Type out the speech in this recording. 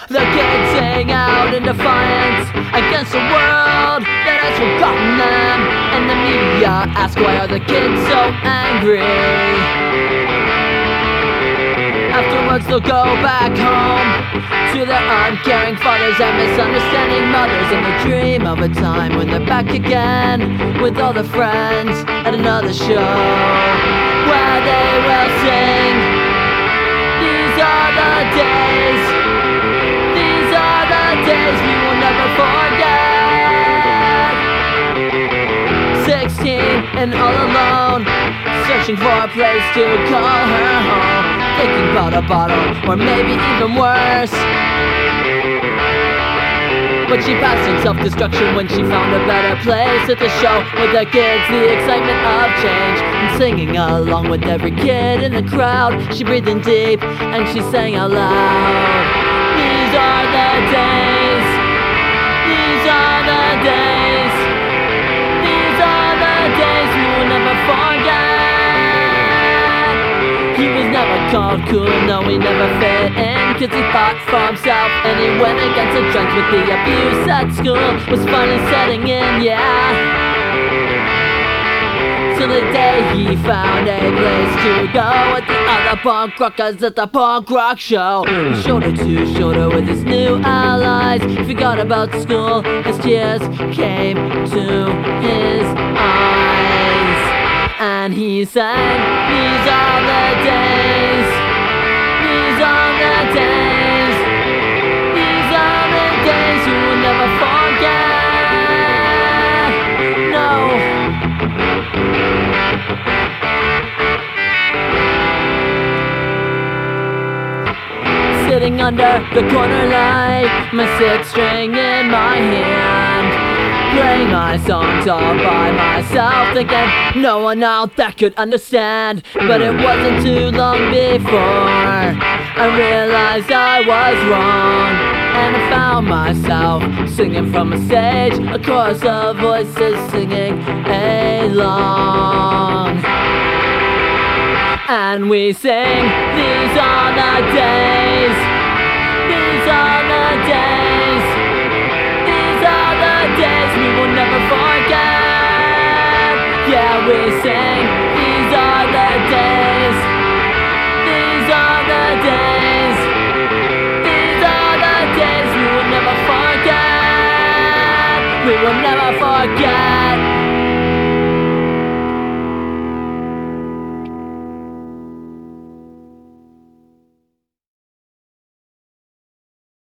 The kids sing out in defiance against the world that has forgotten them. And the media ask, why are the kids so angry? Afterwards they'll go back home to their uncaring fathers and misunderstanding mothers, and they dream of a time when they're back again with all their friends at another show where they will sing, these are the days, these are the days we will never forget. 16 and all alone, searching for a place to call her home, thinking about a bottle, or maybe even worse. But she passed in self-destruction when she found a better place at the show with the kids, the excitement of change, and singing along with every kid in the crowd. She breathed in deep and she sang out loud, these are the days, these are the days, these are the days we will never forget. He was never called cool, no, he never fit in, cause he fought for himself and he went against the trends with the abuse at school. Was finally setting in, yeah, till the day he found a place to go with the other punk rockers at the punk rock show. Shoulder to shoulder with his new allies, forgot about school as tears came to his eyes. And he sang, these are the days, these are the days, these are the days we will never forget. No. Sitting under the corner light, my sixth string in my hand, playing my songs all by myself, thinking no one out there could understand. But it wasn't too long before I realized I was wrong, and I found myself singing from a stage, a chorus of voices singing along. And we sing, these are the days, these are the days, these are the days we will never forget. Yeah, we sing, these are the days, these are the days, these are the days we will never forget. We will never forget.